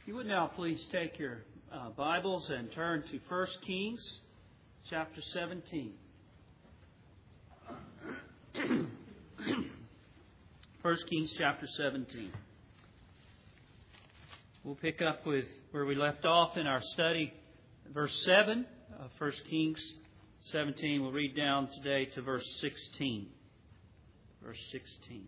If you would now please take your Bibles and turn to 1 Kings chapter 17. 1 Kings chapter 17. We'll pick up with where we left off in our study, verse 7 of 1 Kings 17. We'll read down today to verse 16. Verse 16.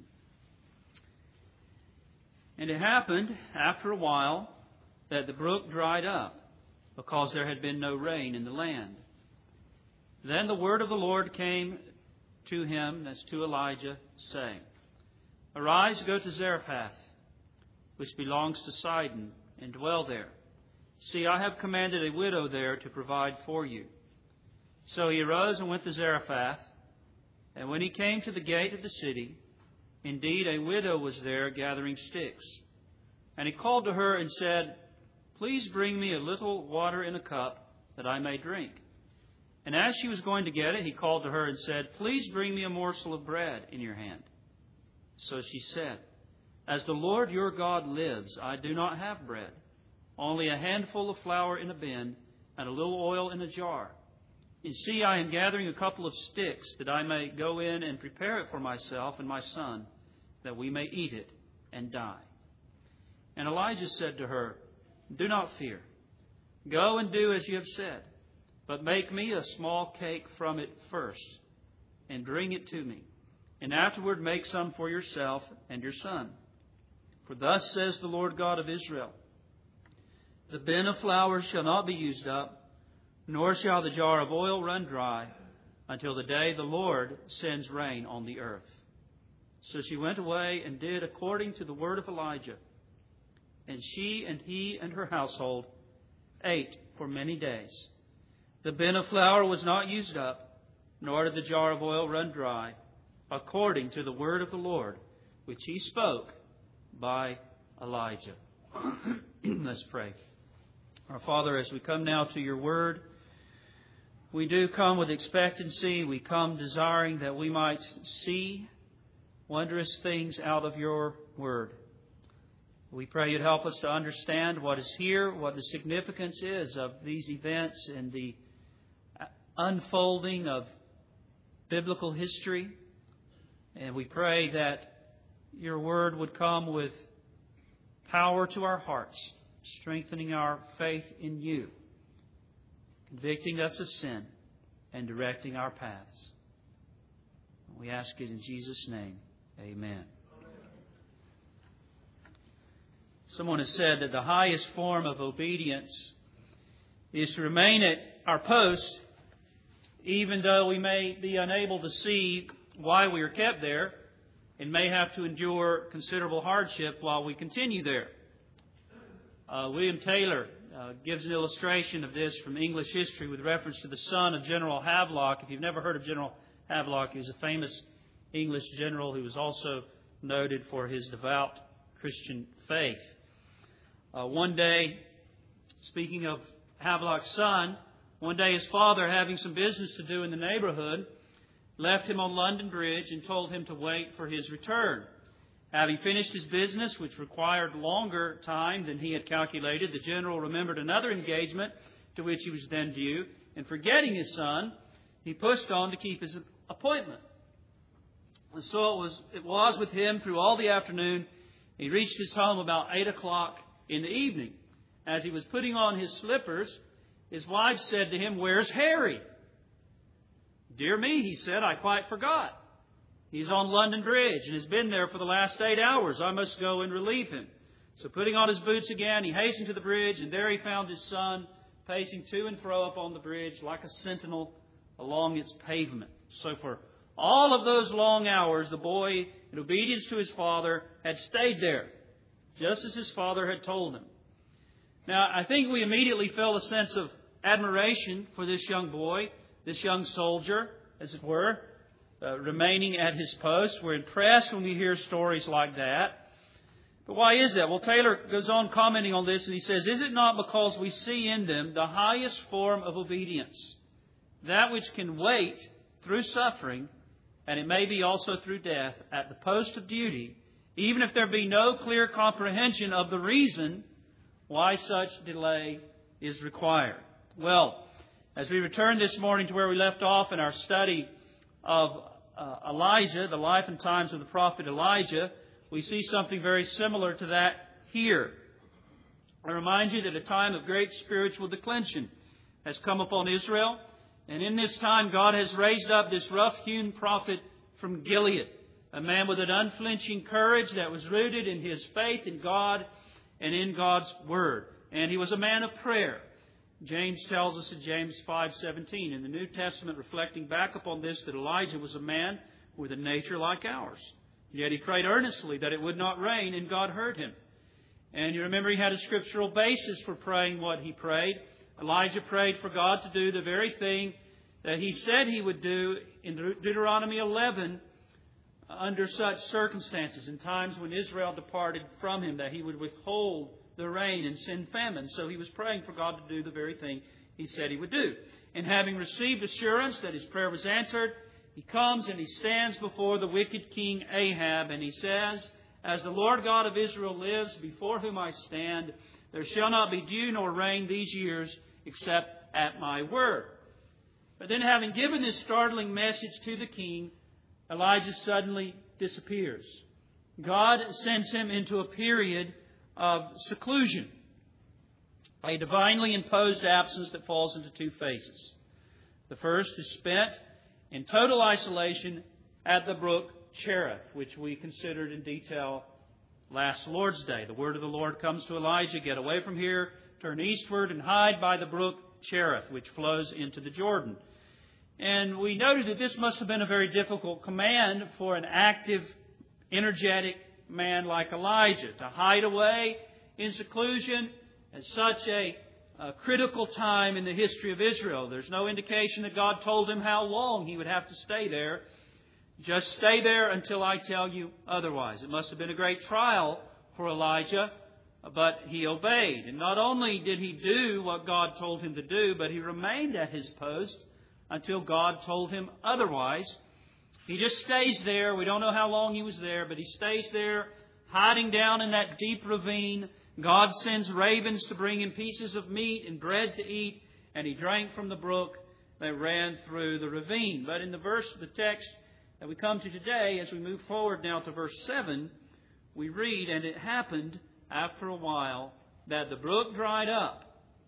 And it happened after a while that the brook dried up, because there had been no rain in the land. Then the word of the Lord came to him, that's to Elijah, saying, Arise, go to Zarephath, which belongs to Sidon, and dwell there. See, I have commanded a widow there to provide for you. So he arose and went to Zarephath, and when he came to the gate of the city, indeed a widow was there gathering sticks. And he called to her and said, Please bring me a little water in a cup, that I may drink. And as she was going to get it, he called to her and said, Please bring me a morsel of bread in your hand. So she said, As the Lord your God lives, I do not have bread, only a handful of flour in a bin, and a little oil in a jar. And see, I am gathering a couple of sticks, that I may go in and prepare it for myself and my son, that we may eat it and die. And Elijah said to her, Do not fear. Go and do as you have said, but make me a small cake from it first, and bring it to me. And afterward make some for yourself and your son. For thus says the Lord God of Israel, The bin of flour shall not be used up, nor shall the jar of oil run dry, until the day the Lord sends rain on the earth. So she went away and did according to the word of Elijah. And she and he and her household ate for many days. The bin of flour was not used up, nor did the jar of oil run dry, according to the word of the Lord, which he spoke by Elijah. Let's pray. Our Father, as we come now to your word, we do come with expectancy. We come desiring that we might see wondrous things out of your word. We pray you'd help us to understand what is here, what the significance is of these events and the unfolding of biblical history. And we pray that your word would come with power to our hearts, strengthening our faith in you, convicting us of sin, and directing our paths. We ask it in Jesus' name. Amen. Someone has said that the highest form of obedience is to remain at our post, even though we may be unable to see why we are kept there, and may have to endure considerable hardship while we continue there. William Taylor gives an illustration of this from English history with reference to the son of General Havelock. If you've never heard of General Havelock, he was a famous English general who was also noted for his devout Christian faith. One day, speaking of Havelock's son, one day his father, having some business to do in the neighborhood, left him on London Bridge and told him to wait for his return. Having finished his business, which required longer time than he had calculated, the general remembered another engagement to which he was then due, and forgetting his son, he pushed on to keep his appointment. And so it was with him through all the afternoon. He reached his home about 8 o'clock in the evening. As he was putting on his slippers, his wife said to him, Where's Harry? Dear me, he said, I quite forgot. He's on London Bridge and has been there for the last 8 hours. I must go and relieve him. So putting on his boots again, he hastened to the bridge, and there he found his son pacing to and fro up on the bridge like a sentinel along its pavement. So for all of those long hours, the boy, in obedience to his father, had stayed there, just as his father had told him. Now, I think we immediately felt a sense of admiration for this young boy, this young soldier, as it were, remaining at his post. We're impressed when we hear stories like that. But why is that? Well, Taylor goes on commenting on this, and he says, Is it not because we see in them the highest form of obedience, that which can wait through suffering, and it may be also through death, at the post of duty, even if there be no clear comprehension of the reason why such delay is required. Well, as we return this morning to where we left off in our study of Elijah, the life and times of the prophet Elijah, we see something very similar to that here. I remind you that a time of great spiritual declension has come upon Israel, and in this time God has raised up this rough-hewn prophet from Gilead, a man with an unflinching courage that was rooted in his faith in God and in God's Word. And he was a man of prayer. James tells us in James 5:17 in the New Testament, reflecting back upon this, that Elijah was a man with a nature like ours. Yet he prayed earnestly that it would not rain, and God heard him. And you remember he had a scriptural basis for praying what he prayed. Elijah prayed for God to do the very thing that he said he would do in Deuteronomy 11 under such circumstances, in times when Israel departed from him, that he would withhold the rain and send famine. So he was praying for God to do the very thing he said he would do. And having received assurance that his prayer was answered, he comes and he stands before the wicked king Ahab, and he says, "As the Lord God of Israel lives, before whom I stand, there shall not be dew nor rain these years, except at my word." But then, having given this startling message to the king, Elijah suddenly disappears. God sends him into a period of seclusion, a divinely imposed absence that falls into two phases. The first is spent in total isolation at the brook Cherith, which we considered in detail last Lord's Day. The word of the Lord comes to Elijah, "Get away from here, turn eastward, and hide by the brook Cherith, which flows into the Jordan." And we noted that this must have been a very difficult command for an active, energetic man like Elijah, to hide away in seclusion at such a critical time in the history of Israel. There's no indication that God told him how long he would have to stay there. Just stay there until I tell you otherwise. It must have been a great trial for Elijah, but he obeyed. And not only did he do what God told him to do, but he remained at his post until God told him otherwise. He just stays there. We don't know how long he was there, but he stays there, hiding down in that deep ravine. God sends ravens to bring him pieces of meat and bread to eat, and he drank from the brook that ran through the ravine. But in the text that we come to today, as we move forward now to verse 7, we read, "And it happened after a while that the brook dried up,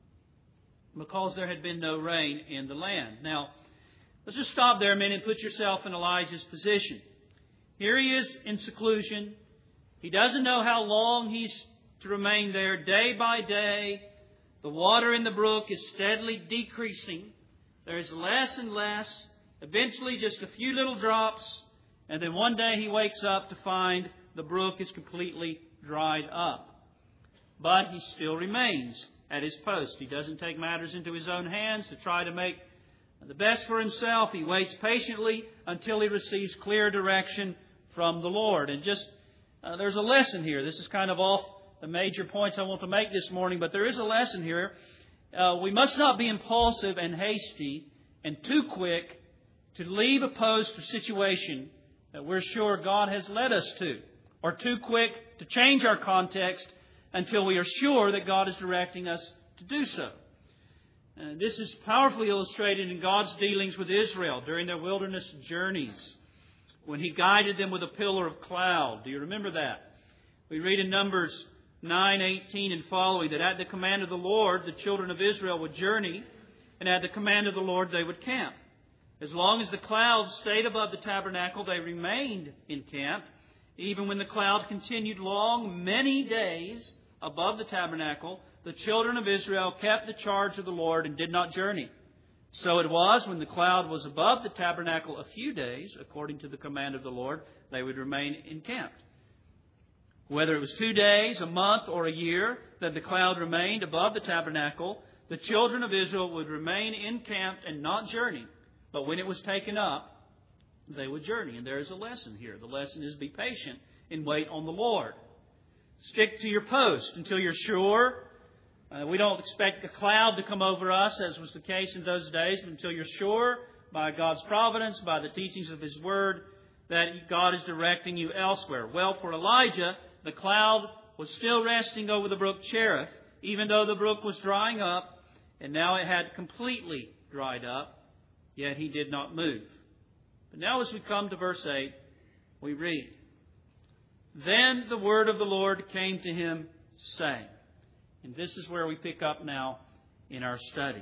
because there had been no rain in the land." Now, let's just stop there a minute and put yourself in Elijah's position. Here he is in seclusion. He doesn't know how long he's to remain there. Day by day, the water in the brook is steadily decreasing. There is less and less. Eventually, just a few little drops. And then one day he wakes up to find the brook is completely dried up. But he still remains at his post. He doesn't take matters into his own hands to try to make the best for himself. He waits patiently until he receives clear direction from the Lord. And there's a lesson here. This is kind of off the major points I want to make this morning, but there is a lesson here. We must not be impulsive and hasty and too quick to leave a post or situation that we're sure God has led us to, or too quick to change our context until we are sure that God is directing us to do so. This is powerfully illustrated in God's dealings with Israel during their wilderness journeys, when He guided them with a pillar of cloud. Do you remember that? We read in Numbers 9:18 and following that at the command of the Lord, the children of Israel would journey, and at the command of the Lord they would camp. As long as the cloud stayed above the tabernacle, they remained in camp. Even when the cloud continued long, many days above the tabernacle, the children of Israel kept the charge of the Lord and did not journey. So it was when the cloud was above the tabernacle a few days, according to the command of the Lord, they would remain encamped. Whether it was 2 days, a month, or a year that the cloud remained above the tabernacle, the children of Israel would remain encamped and not journey. But when it was taken up, they would journey. And there is a lesson here. The lesson is be patient and wait on the Lord. Stick to your post until you're sure. We don't expect a cloud to come over us, as was the case in those days, but until you're sure by God's providence, by the teachings of His Word, that God is directing you elsewhere. Well, for Elijah, the cloud was still resting over the brook Cherith, even though the brook was drying up, and now it had completely dried up, yet he did not move. But now as we come to verse 8, we read, Then the word of the Lord came to him, saying, and this is where we pick up now in our study.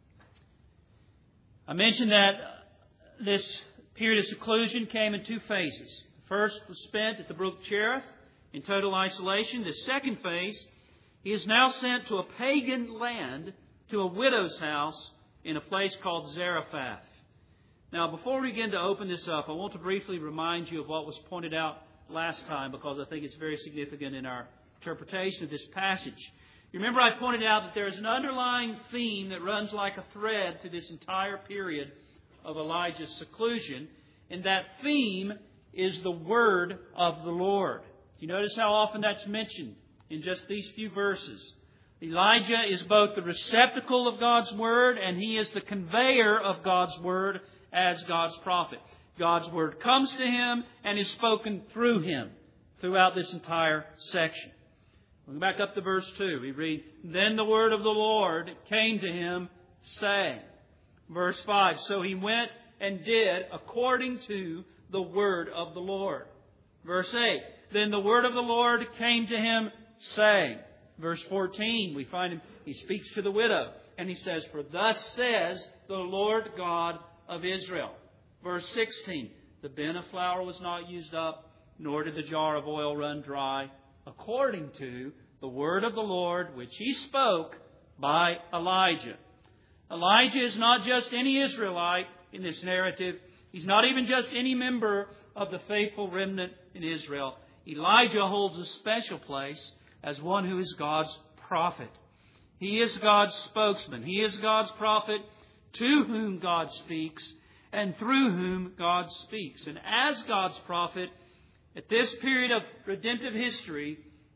I mentioned that this period of seclusion came in two phases. The first was spent at the brook Cherith in total isolation. The second phase, he is now sent to a pagan land, to a widow's house in a place called Zarephath. Now, before we begin to open this up, I want to briefly remind you of what was pointed out last time, because I think it's very significant in our interpretation of this passage. You remember I pointed out that there is an underlying theme that runs like a thread through this entire period of Elijah's seclusion, and that theme is the word of the Lord. You notice how often that's mentioned in just these few verses. Elijah is both the receptacle of God's word, and he is the conveyor of God's word as God's prophet. God's word comes to him and is spoken through him throughout this entire section. Going back up to verse 2, we read, Then the word of the Lord came to him, saying. Verse 5, So he went and did according to the word of the Lord. Verse 8, Then the word of the Lord came to him, saying. Verse 14, we find him, he speaks to the widow, and he says, For thus says the Lord God of Israel. Verse 16, The bin of flour was not used up, nor did the jar of oil run dry, according to the word of the Lord, which he spoke by Elijah. Elijah is not just any Israelite in this narrative. He's not even just any member of the faithful remnant in Israel. Elijah holds a special place as one who is God's prophet. He is God's spokesman. He is God's prophet to whom God speaks and through whom God speaks. And as God's prophet, at this period of redemptive history,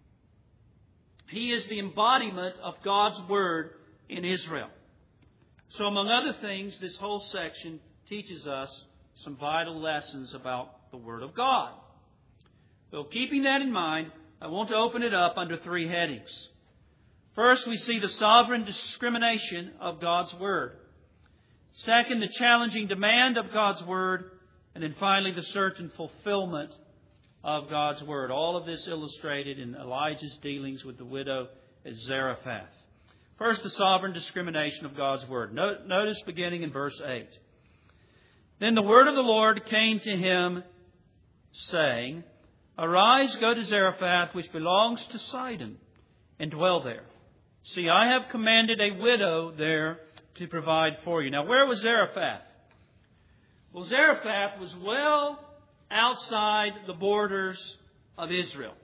he is the embodiment of God's word in Israel. So among other things, this whole section teaches us some vital lessons about the Word of God. So keeping that in mind, I want to open it up under three headings. First, we see the sovereign discrimination of God's Word. Second, the challenging demand of God's Word. And then finally, the certain fulfillment of God's Word. All of this illustrated in Elijah's dealings with the widow at Zarephath. First, the sovereign discrimination of God's Word. Notice beginning in verse 8. Then the word of the Lord came to him, saying, Arise, go to Zarephath, which belongs to Sidon, and dwell there. See, I have commanded a widow there to provide for you. Now, where was Zarephath? Well, Zarephath was well outside the borders of Israel.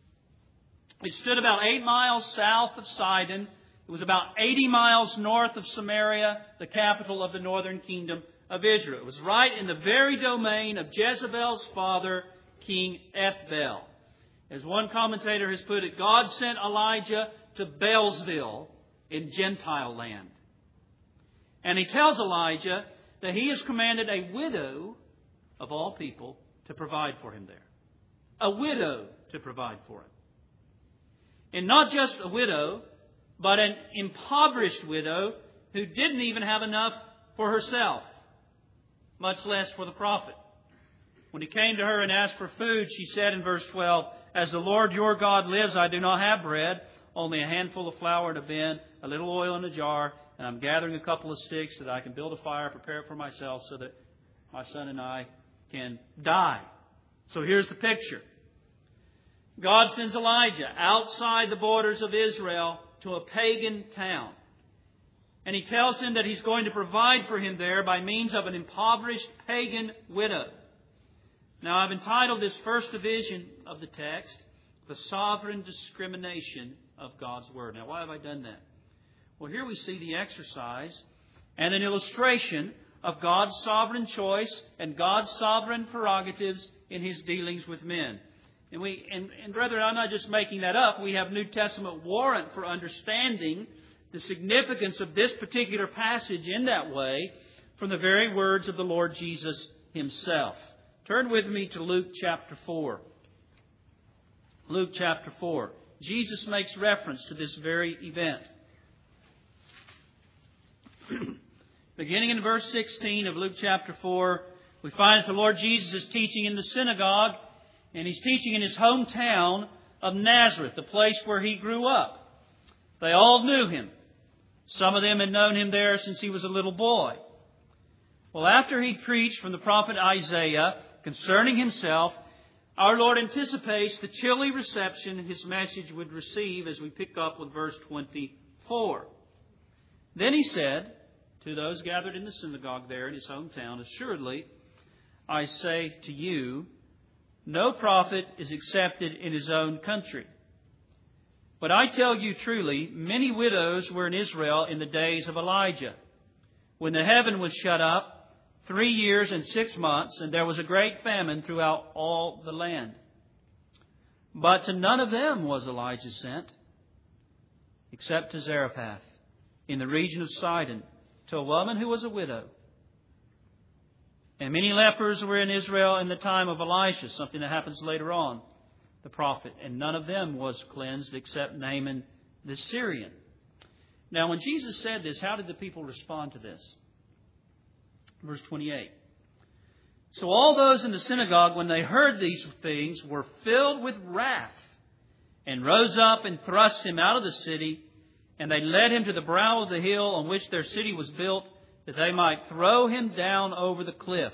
It stood about 8 miles south of Sidon. It was about 80 miles north of Samaria, the capital of the northern kingdom of Israel. It was right in the very domain of Jezebel's father, King Ethbaal. As one commentator has put it, God sent Elijah to Baalsville in Gentile land. And he tells Elijah that he has commanded a widow, of all people, to provide for him there. A widow to provide for him. And not just a widow, but an impoverished widow who didn't even have enough for herself, much less for the prophet. When he came to her and asked for food, she said in verse 12, As the Lord your God lives, I do not have bread, only a handful of flour in a bin, a little oil in a jar, and I'm gathering a couple of sticks so that I can build a fire, prepare it for myself so that my son and I can die. So here's the picture. God sends Elijah outside the borders of Israel to a pagan town. And he tells him that he's going to provide for him there by means of an impoverished pagan widow. Now, I've entitled this first division of the text, The Sovereign Discrimination of God's Word. Now, why have I done that? Well, here we see the exercise and an illustration of God's sovereign choice and God's sovereign prerogatives in His dealings with men. And brethren, I'm not just making that up. We have New Testament warrant for understanding the significance of this particular passage in that way from the very words of the Lord Jesus Himself. Turn with me to Luke chapter 4. Luke chapter 4. Jesus makes reference to this very event. Beginning in verse 16 of Luke chapter 4, we find that the Lord Jesus is teaching in the synagogue, and He's teaching in His hometown of Nazareth, the place where He grew up. They all knew Him. Some of them had known Him there since He was a little boy. Well, after He preached from the prophet Isaiah concerning Himself, our Lord anticipates the chilly reception His message would receive as we pick up with verse 24. Then He said to those gathered in the synagogue there in His hometown, "Assuredly, I say to you, no prophet is accepted in his own country. But I tell you truly, many widows were in Israel in the days of Elijah, when the heaven was shut up 3 years and 6 months, and there was a great famine throughout all the land. But to none of them was Elijah sent, except to Zarephath, in the region of Sidon, to a woman who was a widow. And many lepers were in Israel in the time of Elisha," something that happens later on, the prophet, "and none of them was cleansed except Naaman the Syrian." Now, when Jesus said this, how did the people respond to this? Verse 28. "So all those in the synagogue, when they heard these things, were filled with wrath, and rose up and thrust Him out of the city, and they led Him to the brow of the hill on which their city was built, that they might throw Him down over the cliff."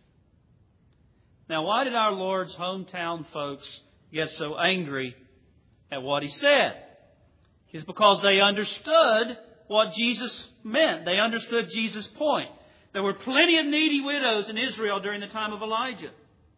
Now, why did our Lord's hometown folks get so angry at what He said? It's because they understood what Jesus meant. They understood Jesus' point. There were plenty of needy widows in Israel during the time of Elijah.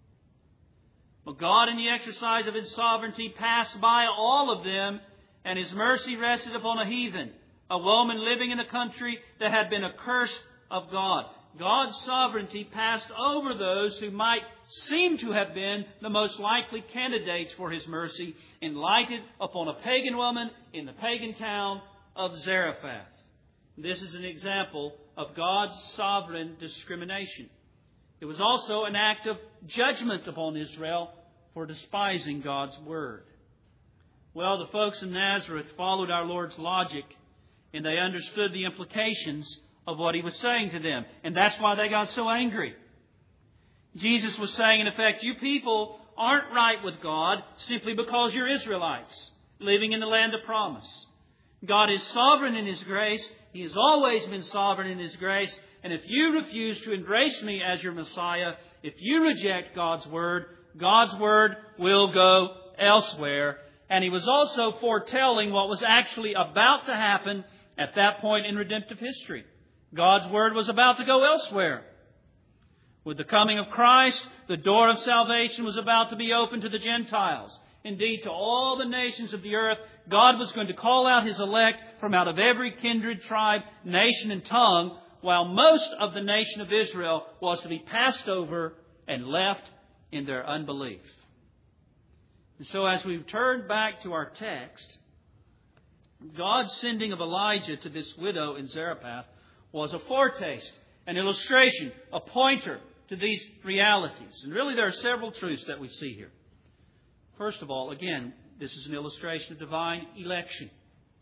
But God, in the exercise of His sovereignty, passed by all of them, and His mercy rested upon a heathen, a woman living in a country that had been accursed of God. God's sovereignty passed over those who might seem to have been the most likely candidates for His mercy, and lighted upon a pagan woman in the pagan town of Zarephath. This is an example of God's sovereign discrimination. It was also an act of judgment upon Israel for despising God's Word. Well, the folks in Nazareth followed our Lord's logic, and they understood the implications of what He was saying to them. And that's why they got so angry. Jesus was saying, in effect, you people aren't right with God simply because you're Israelites living in the land of promise. God is sovereign in His grace. He has always been sovereign in His grace. And if you refuse to embrace Me as your Messiah, if you reject God's Word will go elsewhere. And He was also foretelling what was actually about to happen at that point in redemptive history. God's Word was about to go elsewhere. With the coming of Christ, the door of salvation was about to be opened to the Gentiles. Indeed, to all the nations of the earth, God was going to call out His elect from out of every kindred, tribe, nation, and tongue, while most of the nation of Israel was to be passed over and left in their unbelief. And so as we turn back to our text, God's sending of Elijah to this widow in Zarephath was a foretaste, an illustration, a pointer to these realities. And really there are several truths that we see here. First of all, again, this is an illustration of divine election.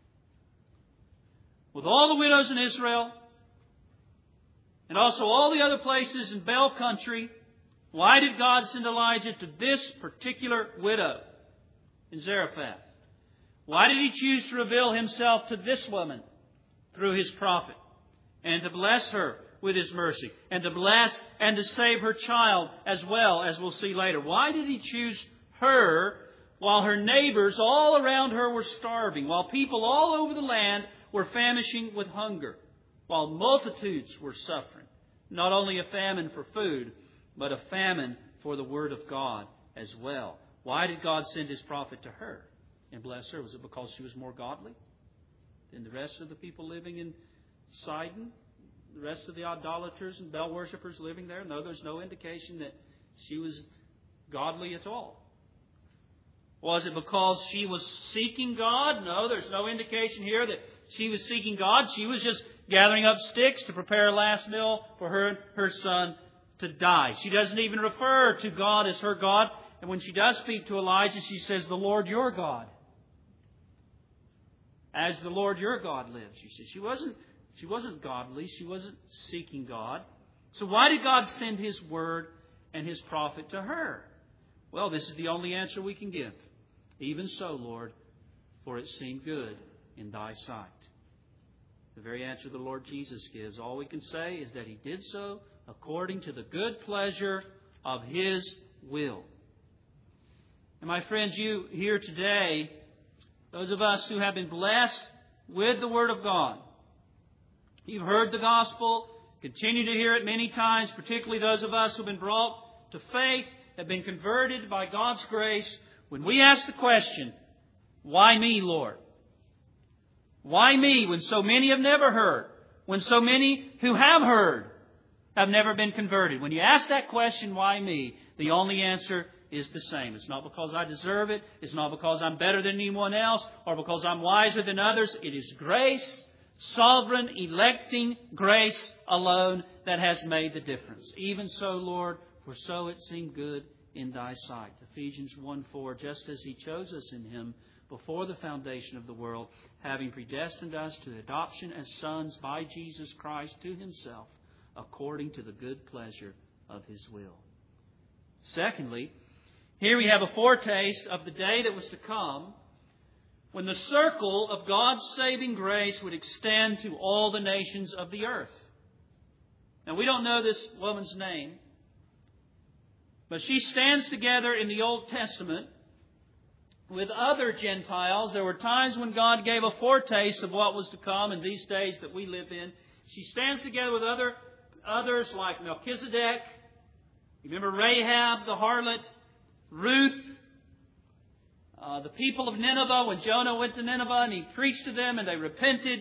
With all the widows in Israel, and also all the other places in Bel country, why did God send Elijah to this particular widow in Zarephath? Why did He choose to reveal Himself to this woman through His prophet, and to bless her with His mercy, and to bless and to save her child as well, as we'll see later? Why did He choose her while her neighbors all around her were starving, while people all over the land were famishing with hunger, while multitudes were suffering? Not only a famine for food, but a famine for the Word of God as well. Why did God send His prophet to her and bless her? Was it because she was more godly than the rest of the people living in Sidon? The rest of the idolaters and Baal worshippers living there? No, there's no indication that she was godly at all. Was it because she was seeking God? No, there's no indication here that she was seeking God. She was just gathering up sticks to prepare a last meal for her son to die. She doesn't even refer to God as her God. And when she does speak to Elijah, she says, "The Lord your God as the Lord your God lives. You see, she wasn't godly. She wasn't seeking God. So why did God send His Word and His prophet to her? Well, this is the only answer we can give. Even so, Lord, for it seemed good in Thy sight. The very answer the Lord Jesus gives. All we can say is that He did so according to the good pleasure of His will. And my friends, you here today, those of us who have been blessed with the Word of God, you've heard the gospel, continue to hear it many times, particularly those of us who have been brought to faith, have been converted by God's grace. When we ask the question, why me, Lord? Why me when so many have never heard? When so many who have heard have never been converted? When you ask that question, why me? The only answer is the same. It's not because I deserve it. It's not because I'm better than anyone else or because I'm wiser than others. It is grace, sovereign, electing grace alone that has made the difference. Even so, Lord, for so it seemed good in Thy sight. Ephesians 1:4, just as He chose us in Him before the foundation of the world, having predestined us to adoption as sons by Jesus Christ to Himself, according to the good pleasure of His will. Secondly, here we have a foretaste of the day that was to come when the circle of God's saving grace would extend to all the nations of the earth. Now, we don't know this woman's name, but she stands together in the Old Testament with other Gentiles. There were times when God gave a foretaste of what was to come in these days that we live in. She stands together with others like Melchizedek. You remember Rahab, the harlot, Ruth, the people of Nineveh, when Jonah went to Nineveh and he preached to them and they repented.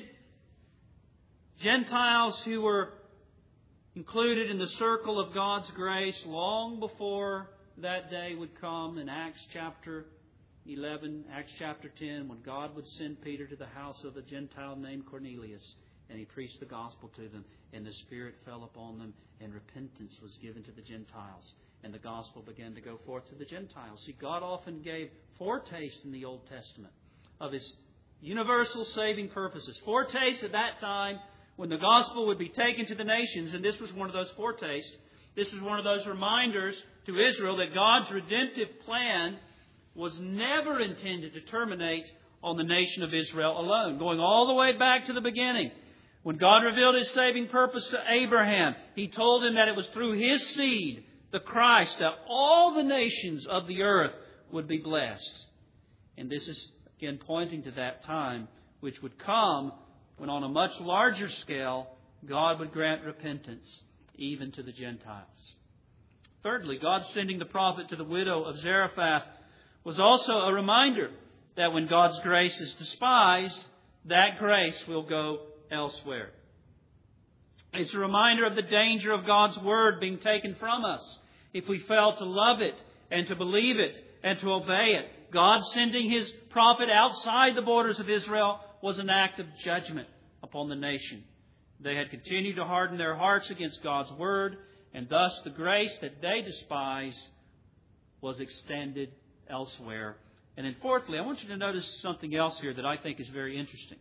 Gentiles who were included in the circle of God's grace long before that day would come in Acts chapter 11, Acts chapter 10, when God would send Peter to the house of a Gentile named Cornelius, and he preached the gospel to them, and the Spirit fell upon them, and repentance was given to the Gentiles, and the gospel began to go forth to the Gentiles. See, God often gave foretaste in the Old Testament of His universal saving purposes. Foretaste at that time when the gospel would be taken to the nations, and this was one of those foretastes. This was one of those reminders to Israel that God's redemptive plan was never intended to terminate on the nation of Israel alone. Going all the way back to the beginning, when God revealed His saving purpose to Abraham, He told him that it was through his seed, the Christ, that all the nations of the earth would be blessed. And this is, again, pointing to that time which would come when on a much larger scale, God would grant repentance even to the Gentiles. Thirdly, God sending the prophet to the widow of Zarephath was also a reminder that when God's grace is despised, that grace will go elsewhere. It's a reminder of the danger of God's Word being taken from us if we fail to love it and to believe it and to obey it. God sending His prophet outside the borders of Israel was an act of judgment upon the nation. They had continued to harden their hearts against God's Word, and thus the grace that they despised was extended elsewhere. And then fourthly, I want you to notice something else here that I think is very interesting.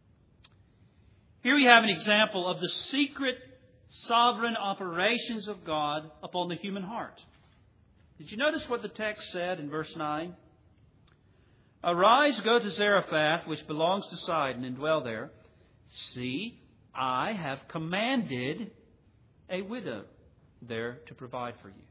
Here we have an example of the secret sovereign operations of God upon the human heart. Did you notice what the text said in verse 9? Arise, go to Zarephath, which belongs to Sidon, and dwell there. See, I have commanded a widow there to provide for you.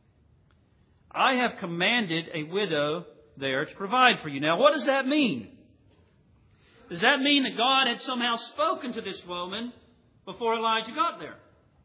I have commanded a widow there to provide for you. Now, what does that mean? Does that mean that God had somehow spoken to this woman before Elijah got there?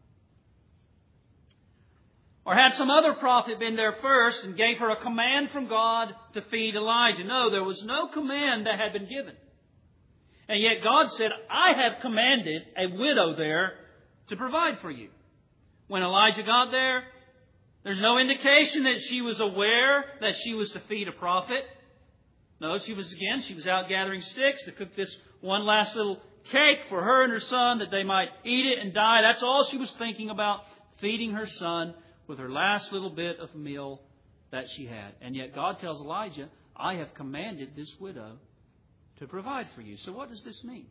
Or had some other prophet been there first and gave her a command from God to feed Elijah? No, there was no command that had been given. And yet God said, I have commanded a widow there to provide for you. When Elijah got there, there's no indication that she was aware that she was to feed a prophet. No, she was out gathering sticks to cook this one last little cake for her and her son that they might eat it and die. That's all she was thinking about, feeding her son with her last little bit of meal that she had. And yet God tells Elijah, I have commanded this widow to provide for you. So what does this mean?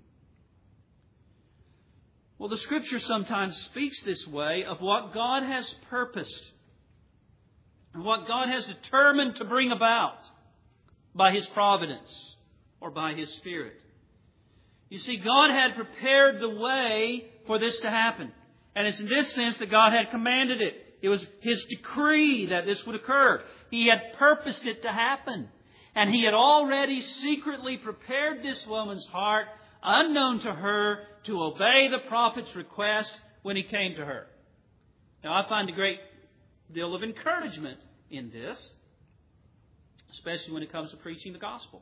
Well, the Scripture sometimes speaks this way of what God has purposed and what God has determined to bring about by His providence or by His Spirit. You see, God had prepared the way for this to happen. And it's in this sense that God had commanded it. It was His decree that this would occur. He had purposed it to happen. And He had already secretly prepared this woman's heart, unknown to her, to obey the prophet's request when he came to her. Now, I find a great deal of encouragement in this, especially when it comes to preaching the gospel,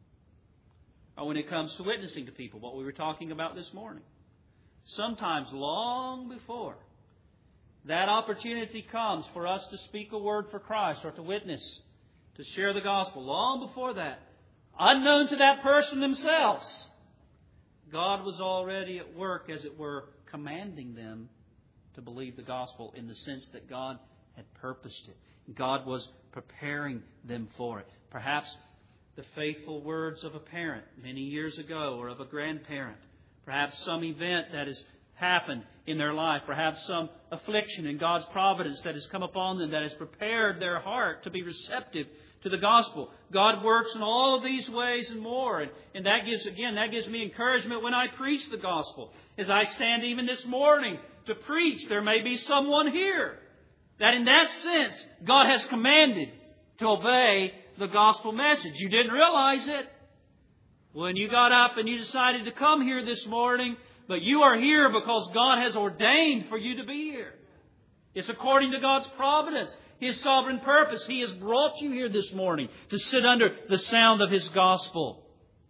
or when it comes to witnessing to people, what we were talking about this morning. Sometimes long before that opportunity comes for us to speak a word for Christ or to witness, to share the gospel, long before that, unknown to that person themselves, God was already at work, as it were, commanding them to believe the gospel in the sense that God had purposed it. God was preparing them for it. Perhaps the faithful words of a parent many years ago or of a grandparent. Perhaps some event that has happened in their life. Perhaps some affliction in God's providence that has come upon them that has prepared their heart to be receptive to the gospel. God works in all of these ways and more. And that gives me encouragement when I preach the gospel. As I stand even this morning to preach, there may be someone here that in that sense God has commanded to obey the gospel message. You didn't realize it when you got up and you decided to come here this morning, but you are here because God has ordained for you to be here. It's according to God's providence, His sovereign purpose. He has brought you here this morning to sit under the sound of His gospel.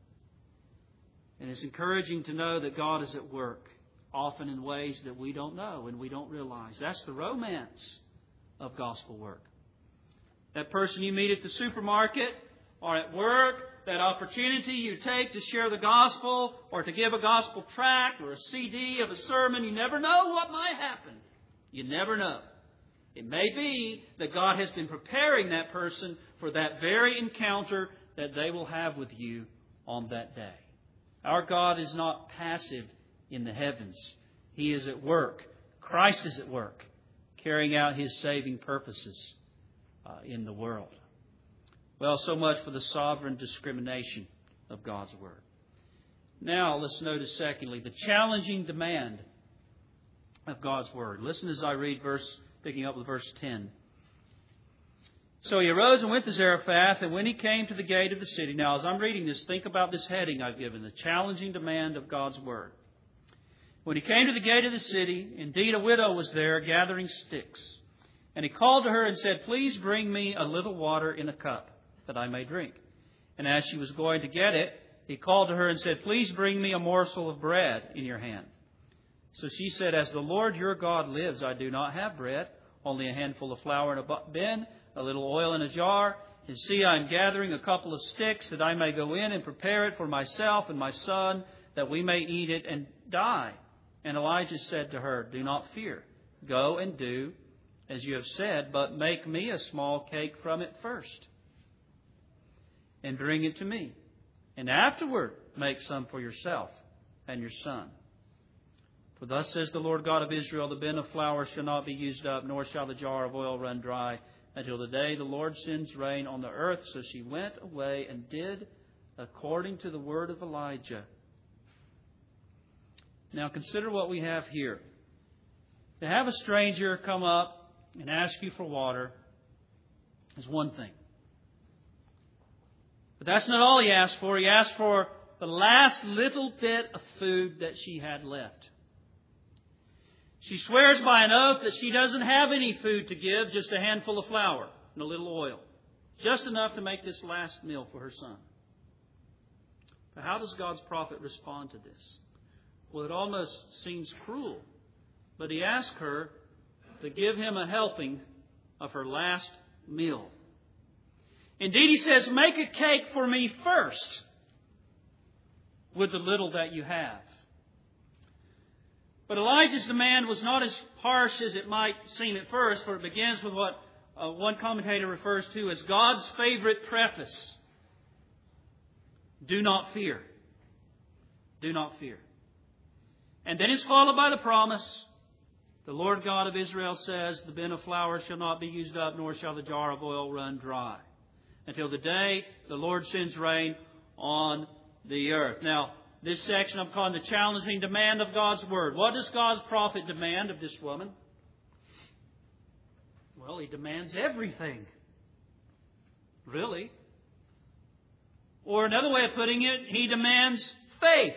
And it's encouraging to know that God is at work, often in ways that we don't know and we don't realize. That's the romance of gospel work. That person you meet at the supermarket or at work, that opportunity you take to share the gospel or to give a gospel tract or a CD of a sermon, you never know what might happen. You never know. It may be that God has been preparing that person for that very encounter that they will have with you on that day. Our God is not passive in the heavens. He is at work. Christ is at work, carrying out His saving purposes in the world. Well, so much for the sovereign discrimination of God's Word. Now, let's notice, secondly, the challenging demand of God's Word. Listen as I read picking up with verse 10. So he arose and went to Zarephath, and when he came to the gate of the city... Now, as I'm reading this, think about this heading I've given, the challenging demand of God's Word. When he came to the gate of the city, indeed a widow was there gathering sticks. And he called to her and said, "Please bring me a little water in a cup, that I may drink." And as she was going to get it, he called to her and said, "Please bring me a morsel of bread in your hand." So she said, "As the Lord your God lives, I do not have bread, only a handful of flour in a bin, a little oil in a jar. And see, I am gathering a couple of sticks that I may go in and prepare it for myself and my son, that we may eat it and die." And Elijah said to her, "Do not fear. Go and do as you have said, but make me a small cake from it first, and bring it to me. And afterward make some for yourself and your son. For thus says the Lord God of Israel, the bin of flour shall not be used up, nor shall the jar of oil run dry, until the day the Lord sends rain on the earth." So she went away and did according to the word of Elijah. Now consider what we have here. To have a stranger come up and ask you for water is one thing. But that's not all he asked for. He asked for the last little bit of food that she had left. She swears by an oath that she doesn't have any food to give, just a handful of flour and a little oil. Just enough to make this last meal for her son. But how does God's prophet respond to this? Well, it almost seems cruel. But he asks her to give him a helping of her last meal. Indeed, he says, "Make a cake for me first with the little that you have." But Elijah's demand was not as harsh as it might seem at first, for it begins with what one commentator refers to as God's favorite preface. Do not fear. Do not fear. And then it's followed by the promise. The Lord God of Israel says, the bin of flour shall not be used up, nor shall the jar of oil run dry, until the day the Lord sends rain on the earth. Now, this section I'm calling the challenging demand of God's Word. What does God's prophet demand of this woman? Well, he demands everything. Really. Or another way of putting it, he demands faith.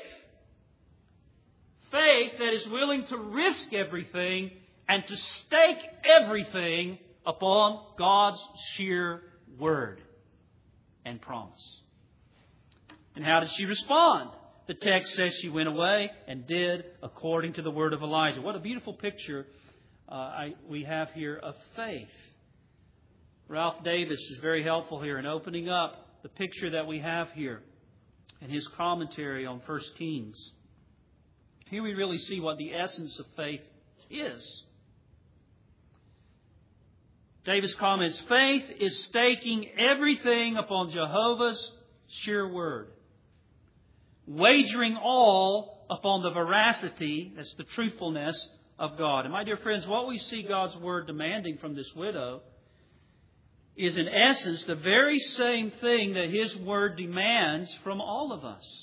Faith that is willing to risk everything and to stake everything upon God's sheer Word and promise. And how did she respond? The text says she went away and did according to the word of Elijah. What a beautiful picture we have here of faith. Ralph Davis is very helpful here in opening up the picture that we have here in his commentary on 1 Kings. Here we really see what the essence of faith is. Davis comments, faith is staking everything upon Jehovah's sheer word, wagering all upon the veracity, that's the truthfulness of God. And my dear friends, what we see God's word demanding from this widow is in essence the very same thing that His word demands from all of us.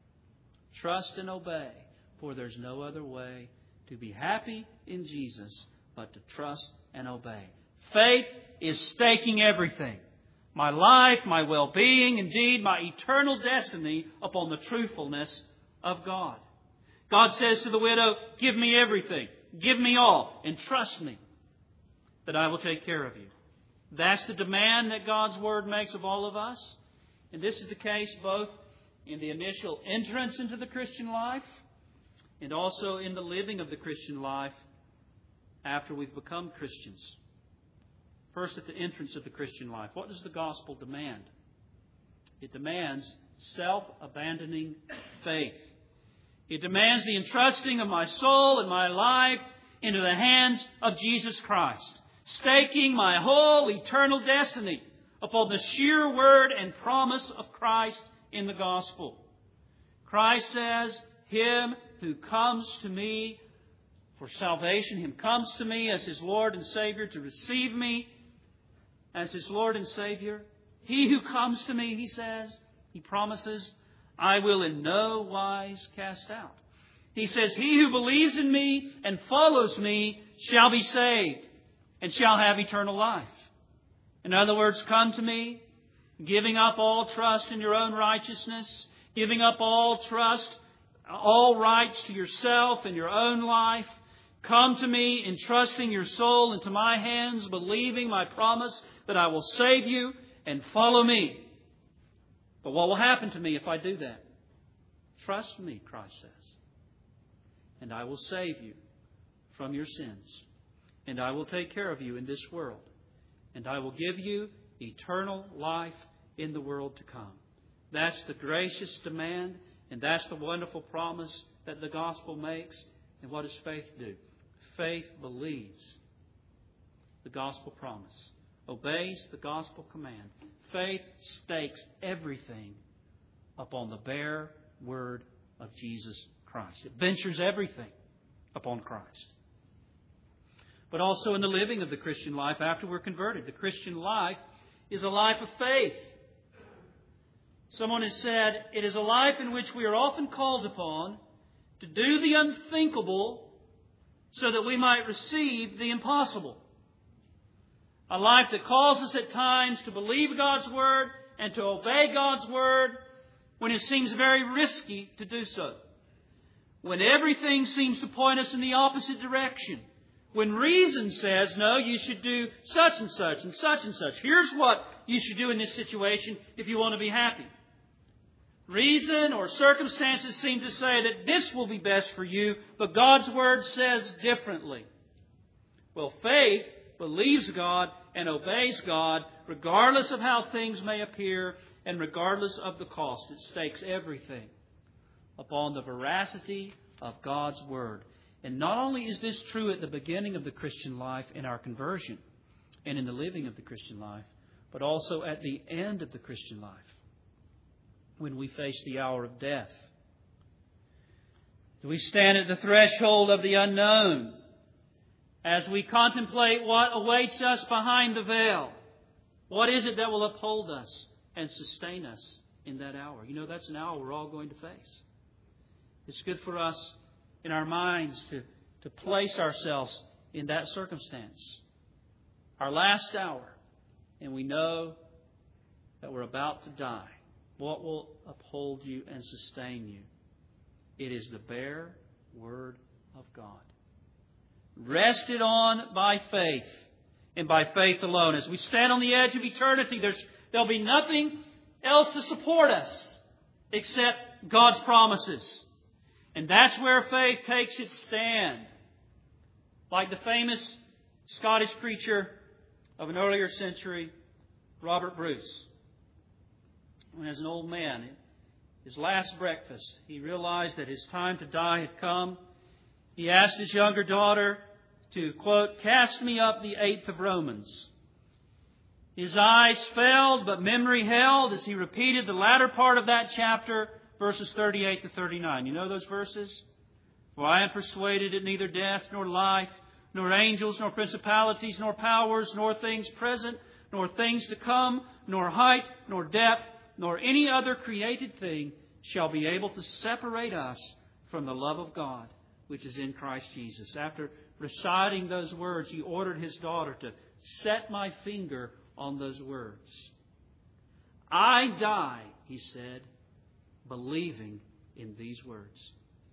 Trust and obey, for there's no other way to be happy in Jesus but to trust and obey. Faith is staking everything. My life, my well-being, indeed my eternal destiny upon the truthfulness of God. God says to the widow, give me everything. Give me all. And trust me that I will take care of you. That's the demand that God's Word makes of all of us. And this is the case both in the initial entrance into the Christian life and also in the living of the Christian life after we've become Christians. First, at the entrance of the Christian life, what does the gospel demand? It demands self-abandoning faith. It demands the entrusting of my soul and my life into the hands of Jesus Christ, staking my whole eternal destiny upon the sheer word and promise of Christ in the gospel. Christ says, Him who comes to me for salvation, Him comes to me as His Lord and Savior to receive me as His Lord and Savior. He who comes to me, He says, He promises, I will in no wise cast out. He says, he who believes in me and follows me shall be saved and shall have eternal life. In other words, come to me, giving up all trust in your own righteousness, giving up all trust, all rights to yourself and your own life. Come to me, entrusting your soul into my hands, believing my promise that I will save you, and follow me. But what will happen to me if I do that? Trust me, Christ says, and I will save you from your sins, and I will take care of you in this world, and I will give you eternal life in the world to come. That's the gracious demand, and that's the wonderful promise that the gospel makes. And what does faith do? Faith believes the gospel promise, obeys the gospel command. Faith stakes everything upon the bare word of Jesus Christ. It ventures everything upon Christ. But also in the living of the Christian life after we're converted. The Christian life is a life of faith. Someone has said, it is a life in which we are often called upon to do the unthinkable so that we might receive the impossible. A life that calls us at times to believe God's Word and to obey God's Word when it seems very risky to do so. When everything seems to point us in the opposite direction. When reason says, no, you should do such and such and such and such. Here's what you should do in this situation if you want to be happy. Reason or circumstances seem to say that this will be best for you, but God's Word says differently. Well, faith believes God and obeys God regardless of how things may appear and regardless of the cost. It stakes everything upon the veracity of God's Word. And not only is this true at the beginning of the Christian life in our conversion and in the living of the Christian life, but also at the end of the Christian life. when we face the hour of death? Do we stand at the threshold of the unknown as we contemplate what awaits us behind the veil? What is it that will uphold us and sustain us in that hour? You know, that's an hour we're all going to face. It's good for us in our minds to place ourselves in that circumstance. Our last hour, and we know that we're about to die. What will uphold you and sustain you? It is the bare Word of God. Rested on by faith, and by faith alone. As we stand on the edge of eternity, there'll be nothing else to support us except God's promises. And that's where faith takes its stand. Like the famous Scottish preacher of an earlier century, Robert Bruce. When as an old man, his last breakfast, he realized that his time to die had come. He asked his younger daughter to, quote, "cast me up the 8th of Romans." His eyes failed, but memory held as he repeated the latter part of that chapter, verses 38 to 39. You know those verses? "For I am persuaded that neither death nor life, nor angels, nor principalities, nor powers, nor things present, nor things to come, nor height, nor depth, nor any other created thing shall be able to separate us from the love of God, which is in Christ Jesus." After reciting those words, he ordered his daughter to set my finger on those words. "I die," he said, "believing in these words."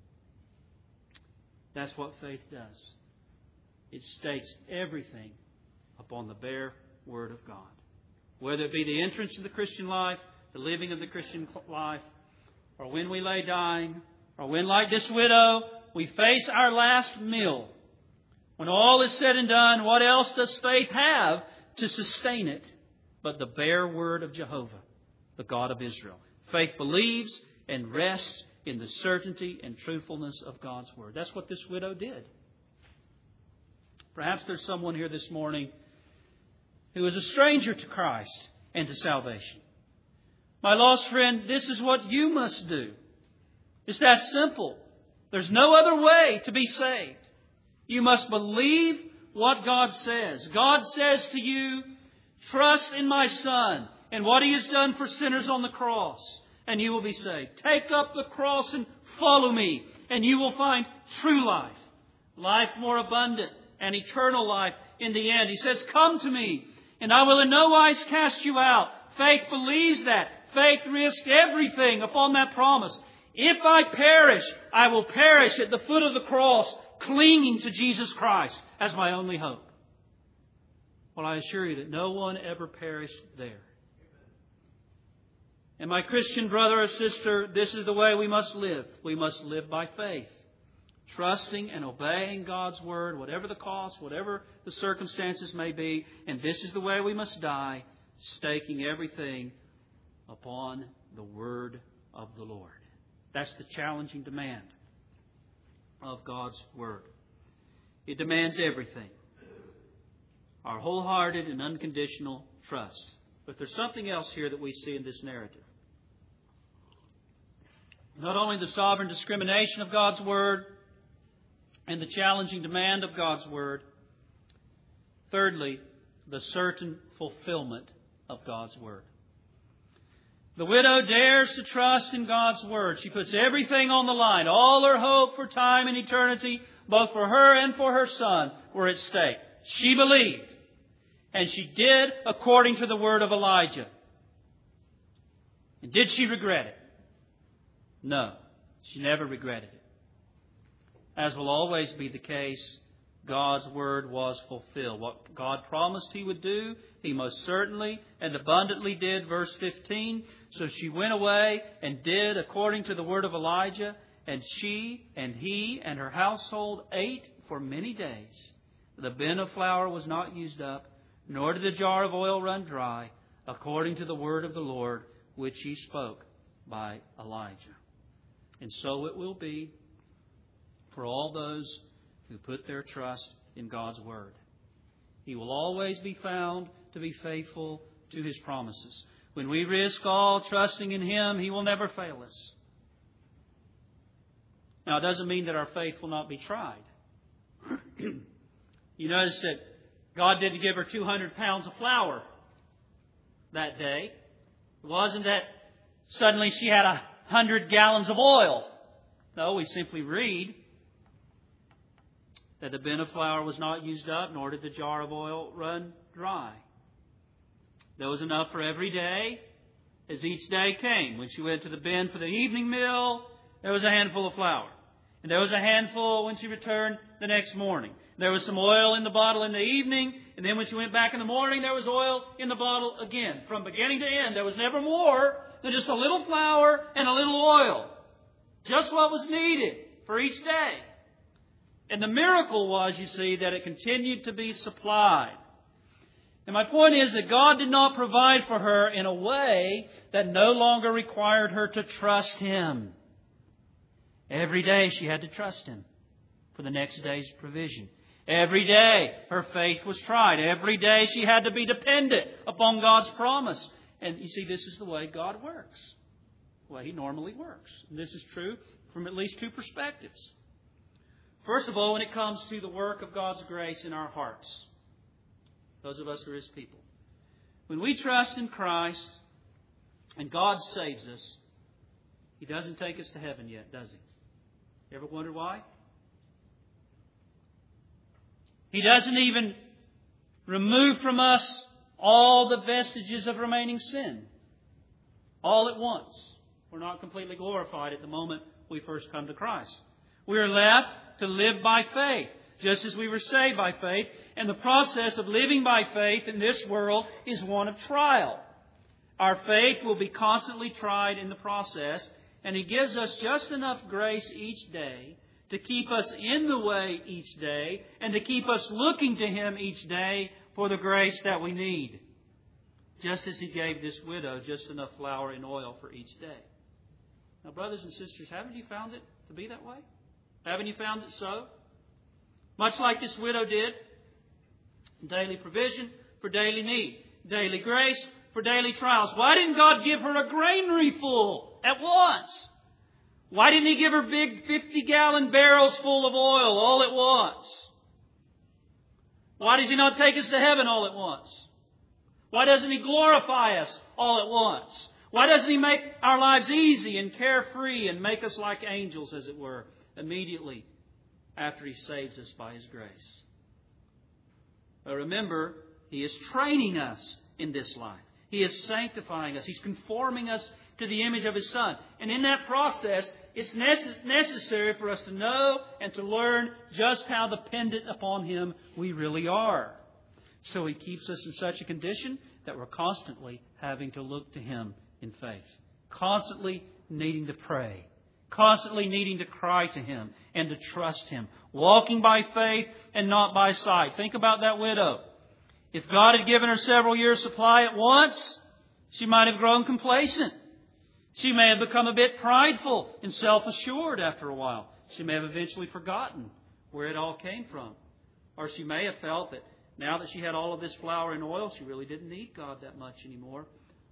That's what faith does. It stakes everything upon the bare Word of God. Whether it be the entrance of the Christian life, the living of the Christian life, or when we lay dying, or when, like this widow, we face our last meal. When all is said and done, what else does faith have to sustain it but the bare Word of Jehovah, the God of Israel? Faith believes and rests in the certainty and truthfulness of God's Word. That's what this widow did. Perhaps there's someone here this morning who is a stranger to Christ and to salvation. My lost friend, this is what you must do. It's that simple. There's no other way to be saved. You must believe what God says. God says to you, "Trust in my Son and what He has done for sinners on the cross, and you will be saved. Take up the cross and follow me, and you will find true life, life more abundant, and eternal life in the end." He says, "Come to me, and I will in no wise cast you out." Faith believes that. Faith risks everything upon that promise. If I perish, I will perish at the foot of the cross, clinging to Jesus Christ as my only hope. Well, I assure you that no one ever perished there. And my Christian brother or sister, this is the way we must live. We must live by faith, trusting and obeying God's Word, whatever the cost, whatever the circumstances may be. And this is the way we must die, staking everything upon the Word of the Lord. That's the challenging demand of God's Word. It demands everything. Our wholehearted and unconditional trust. But there's something else here that we see in this narrative. Not only the sovereign discrimination of God's Word and the challenging demand of God's Word. Thirdly, the certain fulfillment of God's Word. The widow dares to trust in God's Word. She puts everything on the line. All her hope for time and eternity, both for her and for her son, were at stake. She believed. And she did according to the word of Elijah. And did she regret it? No, she never regretted it. As will always be the case, God's Word was fulfilled. What God promised He would do, He most certainly and abundantly did. Verse 15, "So she went away and did according to the word of Elijah, and she and he and her household ate for many days. The bin of flour was not used up, nor did the jar of oil run dry, according to the word of the Lord, which He spoke by Elijah." And so it will be for all those who put their trust in God's Word. He will always be found to be faithful to His promises. When we risk all trusting in Him, He will never fail us. Now, it doesn't mean that our faith will not be tried. You notice that God didn't give her 200 pounds of flour that day. It wasn't that suddenly she had 100 gallons of oil. No, we simply read that the bin of flour was not used up, nor did the jar of oil run dry. There was enough for every day as each day came. When she went to the bin for the evening meal, there was a handful of flour. And there was a handful when she returned the next morning. There was some oil in the bottle in the evening, and then when she went back in the morning, there was oil in the bottle again. From beginning to end, there was never more than just a little flour and a little oil. Just what was needed for each day. And the miracle was, you see, that it continued to be supplied. And my point is that God did not provide for her in a way that no longer required her to trust Him. Every day she had to trust Him for the next day's provision. Every day her faith was tried. Every day she had to be dependent upon God's promise. And you see, this is the way God works. The way He normally works. And this is true from at least two perspectives. First of all, when it comes to the work of God's grace in our hearts, those of us who are His people. When we trust in Christ and God saves us, He doesn't take us to heaven yet, does He? You ever wonder why? He doesn't even remove from us all the vestiges of remaining sin. All at once. We're not completely glorified at the moment we first come to Christ. We are left to live by faith, just as we were saved by faith. And the process of living by faith in this world is one of trial. Our faith will be constantly tried in the process, and He gives us just enough grace each day to keep us in the way each day and to keep us looking to Him each day for the grace that we need. Just as He gave this widow just enough flour and oil for each day. Now, brothers and sisters, haven't you found it to be that way? Haven't you found it so? Much like this widow did. Daily provision for daily need. Daily grace for daily trials. Why didn't God give her a granary full at once? Why didn't He give her big 50-gallon barrels full of oil all at once? Why does He not take us to heaven all at once? Why doesn't He glorify us all at once? Why doesn't He make our lives easy and carefree and make us like angels, as it were, immediately after He saves us by His grace? But remember, He is training us in this life. He is sanctifying us. He's conforming us to the image of His Son. And in that process, it's necessary for us to know and to learn just how dependent upon Him we really are. So He keeps us in such a condition that we're constantly having to look to Him in faith. Constantly needing to pray. Constantly needing to cry to Him and to trust Him. Walking by faith and not by sight. Think about that widow. If God had given her several years' supply at once, she might have grown complacent. She may have become a bit prideful and self-assured after a while. She may have eventually forgotten where it all came from. Or she may have felt that now that she had all of this flour and oil, she really didn't need God that much anymore.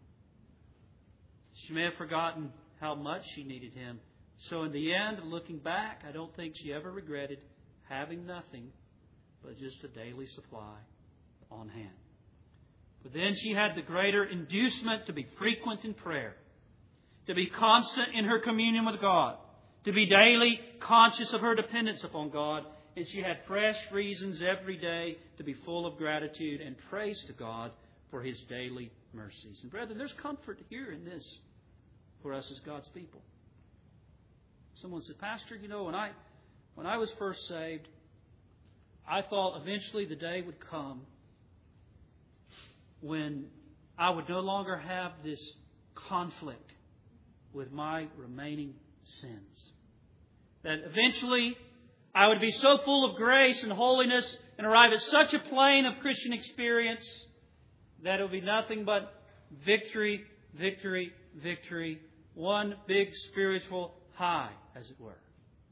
She may have forgotten how much she needed Him. So in the end, looking back, I don't think she ever regretted having nothing but just a daily supply on hand. But then she had the greater inducement to be frequent in prayer, to be constant in her communion with God, to be daily conscious of her dependence upon God. And she had fresh reasons every day to be full of gratitude and praise to God for His daily mercies. And brethren, there's comfort here in this for us as God's people. Someone said, Pastor, when I was first saved, I thought eventually the day would come when I would no longer have this conflict with my remaining sins. That eventually I would be so full of grace and holiness and arrive at such a plane of Christian experience that it would be nothing but victory, victory, victory. One big spiritual high, as it were.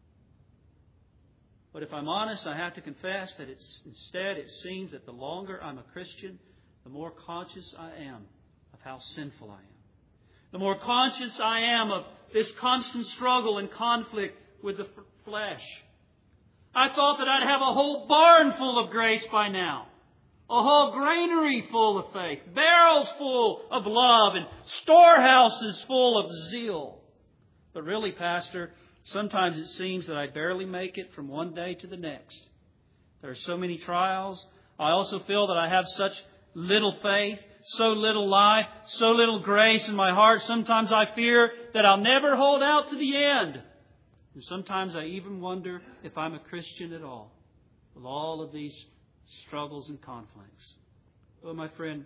But if I'm honest, I have to confess that instead it seems that the longer I'm a Christian, the more conscious I am of of how sinful I am. The more conscious I am of this constant struggle and conflict with the flesh. I thought that I'd have a whole barn full of grace by now. A whole granary full of faith. Barrels full of love and storehouses full of zeal. But really, Pastor, sometimes it seems that I barely make it from one day to the next. There are so many trials. I also feel that I have such little faith, so little life, so little grace in my heart. Sometimes I fear that I'll never hold out to the end. And sometimes I even wonder if I'm a Christian at all, with all of these struggles and conflicts. Oh, my friend,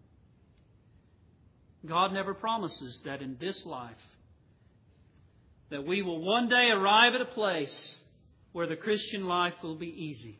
God never promises that in this life that we will one day arrive at a place where the Christian life will be easy.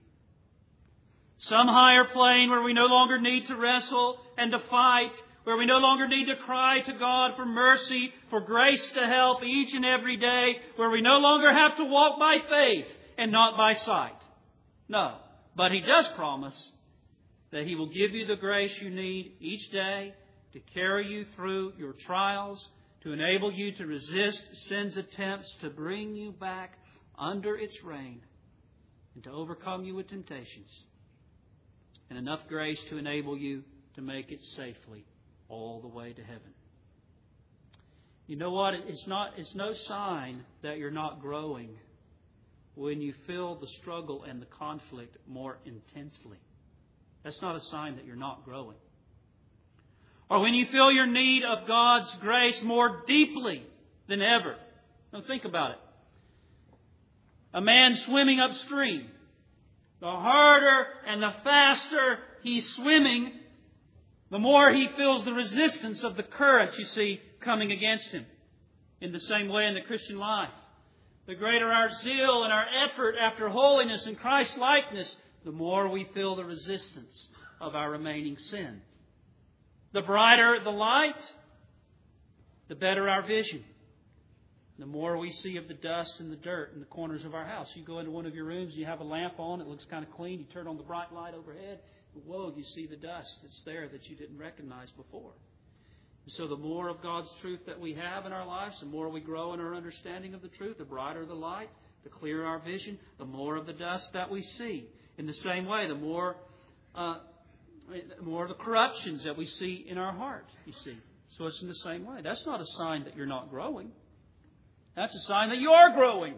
Some higher plane where we no longer need to wrestle and to fight, where we no longer need to cry to God for mercy, for grace to help each and every day, where we no longer have to walk by faith and not by sight. No, but He does promise that He will give you the grace you need each day to carry you through your trials, to enable you to resist sin's attempts to bring you back under its reign and to overcome you with temptations. And enough grace to enable you to make it safely all the way to heaven. You know what? It's no sign that you're not growing when you feel the struggle and the conflict more intensely. That's not a sign that you're not growing. Or when you feel your need of God's grace more deeply than ever. Now think about it. A man swimming upstream. The harder and the faster he's swimming, the more he feels the resistance of the current, you see, coming against him. In the same way in the Christian life. The greater our zeal and our effort after holiness and Christ-likeness, the more we feel the resistance of our remaining sin. The brighter the light, the better our vision. The more we see of the dust and the dirt in the corners of our house. You go into one of your rooms, you have a lamp on, it looks kind of clean. You turn on the bright light overhead, and whoa, you see the dust that's there that you didn't recognize before. And so the more of God's truth that we have in our lives, the more we grow in our understanding of the truth, the brighter the light, the clearer our vision, the more of the dust that we see. In the same way, the more of the corruptions that we see in our heart, you see. So it's in the same way. That's not a sign that you're not growing. That's a sign that you are growing.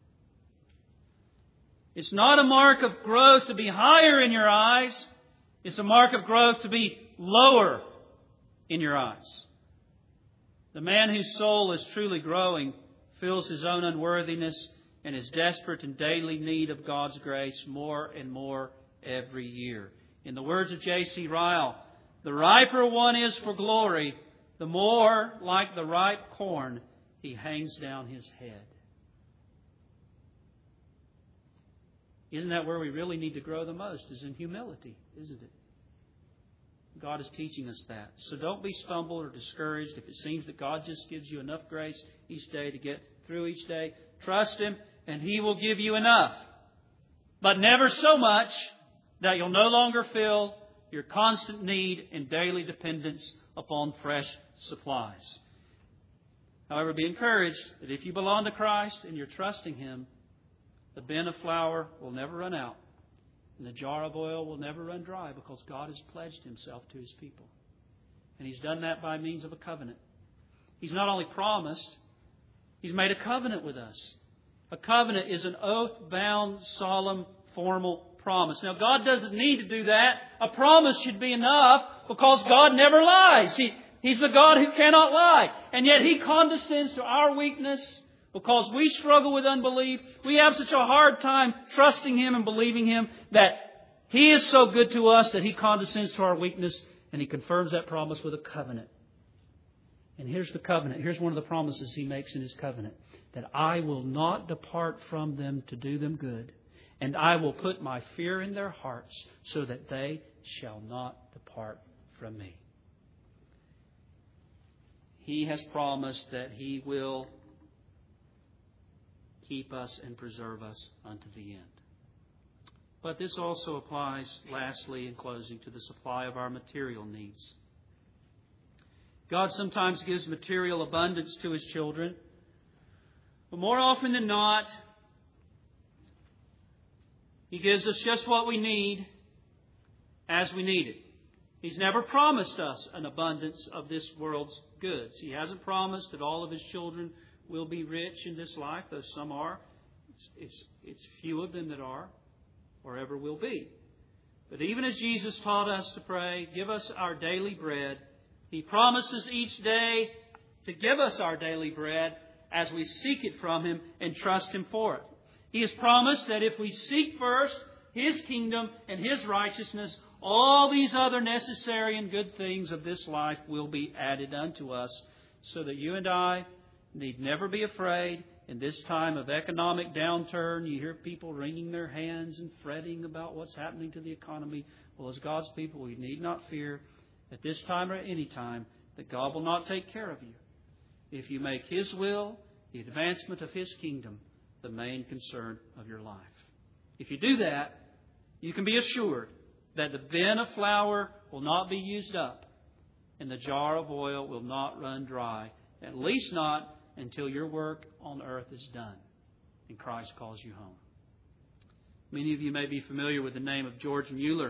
It's not a mark of growth to be higher in your eyes. It's a mark of growth to be lower in your eyes. The man whose soul is truly growing feels his own unworthiness and is desperate and daily need of God's grace more and more every year. In the words of J.C. Ryle, the riper one is for glory, the more like the ripe corn he hangs down his head. Isn't that where we really need to grow the most? Is in humility, isn't it? God is teaching us that. So don't be stumbled or discouraged if it seems that God just gives you enough grace each day to get through each day. Trust Him and He will give you enough. But never so much that you'll no longer feel your constant need and daily dependence upon fresh supplies. However, be encouraged that if you belong to Christ and you're trusting Him, the bin of flour will never run out and the jar of oil will never run dry because God has pledged Himself to His people. And He's done that by means of a covenant. He's not only promised, He's made a covenant with us. A covenant is an oath-bound, solemn, formal promise. Now, God doesn't need to do that. A promise should be enough because God never lies. He's the God who cannot lie. And yet He condescends to our weakness because we struggle with unbelief. We have such a hard time trusting Him and believing Him that He is so good to us that He condescends to our weakness and He confirms that promise with a covenant. And here's the covenant. Here's one of the promises He makes in His covenant. That I will not depart from them to do them good. And I will put my fear in their hearts so that they shall not depart from me. He has promised that He will keep us and preserve us unto the end. But this also applies, lastly, in closing, to the supply of our material needs. God sometimes gives material abundance to His children. But more often than not, He gives us just what we need as we need it. He's never promised us an abundance of this world's goods. He hasn't promised that all of His children will be rich in this life, though some are. It's few of them that are or ever will be. But even as Jesus taught us to pray, give us our daily bread, He promises each day to give us our daily bread as we seek it from Him and trust Him for it. He has promised that if we seek first His kingdom and His righteousness, all these other necessary and good things of this life will be added unto us, so that you and I need never be afraid. In this time of economic downturn, you hear people wringing their hands and fretting about what's happening to the economy. Well, as God's people, we need not fear at this time or any time that God will not take care of you. If you make His will, the advancement of His kingdom, the main concern of your life. If you do that, you can be assured that the bin of flour will not be used up and the jar of oil will not run dry, at least not until your work on earth is done and Christ calls you home. Many of you may be familiar with the name of George Mueller.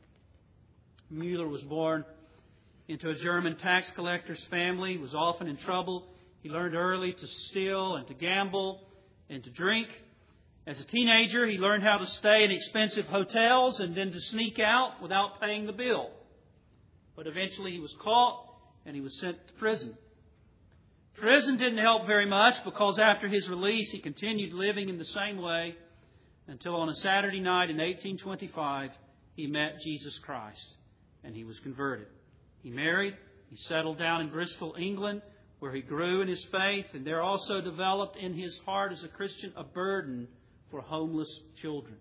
Mueller was born into a German tax collector's family. He was often in trouble. He learned early to steal and to gamble and to drink. As a teenager, he learned how to stay in expensive hotels and then to sneak out without paying the bill. But eventually he was caught and he was sent to prison. Prison didn't help very much, because after his release he continued living in the same way until on a Saturday night in 1825 he met Jesus Christ and he was converted. He married, he settled down in Bristol, England, where he grew in his faith, and there also developed in his heart as a Christian a burden for homeless children.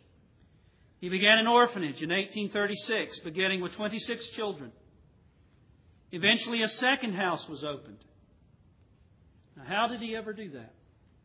He began an orphanage in 1836, beginning with 26 children. Eventually a second house was opened. Now, how did he ever do that?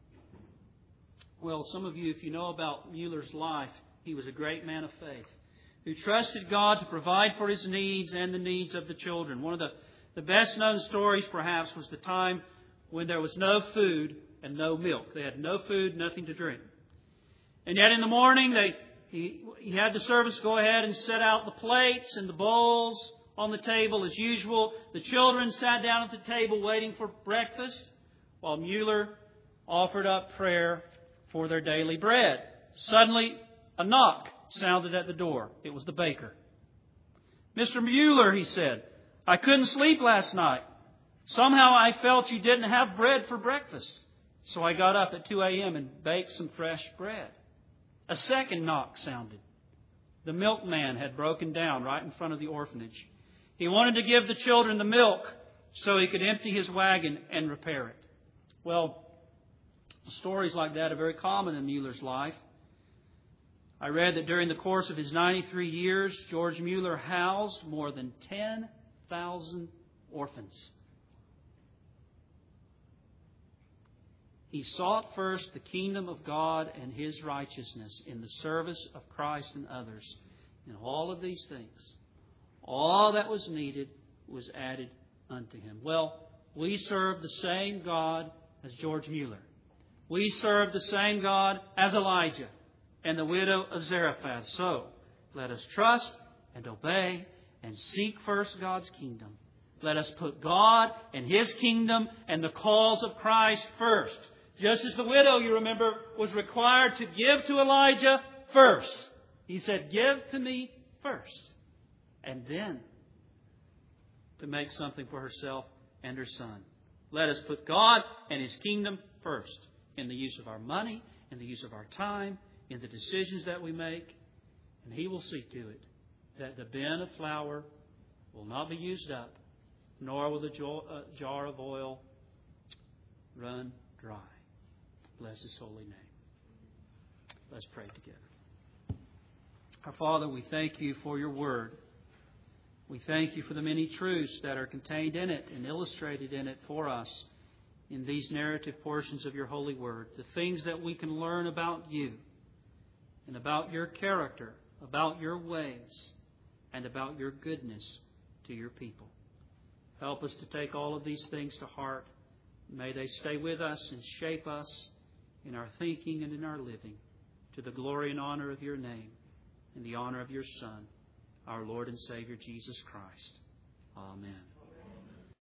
Well, some of you, if you know about Mueller's life, he was a great man of faith who trusted God to provide for his needs and the needs of the children. One of the best known stories, perhaps, was the time when there was no food and no milk. They had no food, nothing to drink. And yet in the morning, he had the servants go ahead and set out the plates and the bowls on the table as usual. The children sat down at the table waiting for breakfast, while Mueller offered up prayer for their daily bread. Suddenly, a knock sounded at the door. It was the baker. "Mr. Mueller," he said, "I couldn't sleep last night. Somehow I felt you didn't have bread for breakfast. So I got up at 2 a.m. and baked some fresh bread." A second knock sounded. The milkman had broken down right in front of the orphanage. He wanted to give the children the milk so he could empty his wagon and repair it. Well, stories like that are very common in Mueller's life. I read that during the course of his 93 years, George Mueller housed more than 10,000 orphans. He sought first the kingdom of God and His righteousness in the service of Christ and others. And all of these things, all that was needed, was added unto him. Well, we serve the same God as George Mueller. We serve the same God as Elijah and the widow of Zarephath. So, let us trust and obey and seek first God's kingdom. Let us put God and His kingdom and the cause of Christ first. Just as the widow, you remember, was required to give to Elijah first. He said, "Give to me first." And then to make something for herself and her son. Let us put God and His kingdom first in the use of our money, in the use of our time, in the decisions that we make. And He will see to it that the bin of flour will not be used up, nor will the jar of oil run dry. Bless His holy name. Let's pray together. Our Father, we thank You for Your Word. We thank You for the many truths that are contained in it and illustrated in it for us in these narrative portions of Your holy Word. The things that we can learn about You and about Your character, about Your ways, and about Your goodness to Your people. Help us to take all of these things to heart. May they stay with us and shape us in our thinking and in our living, to the glory and honor of your name and the honor of your Son, our Lord and Savior, Jesus Christ. Amen.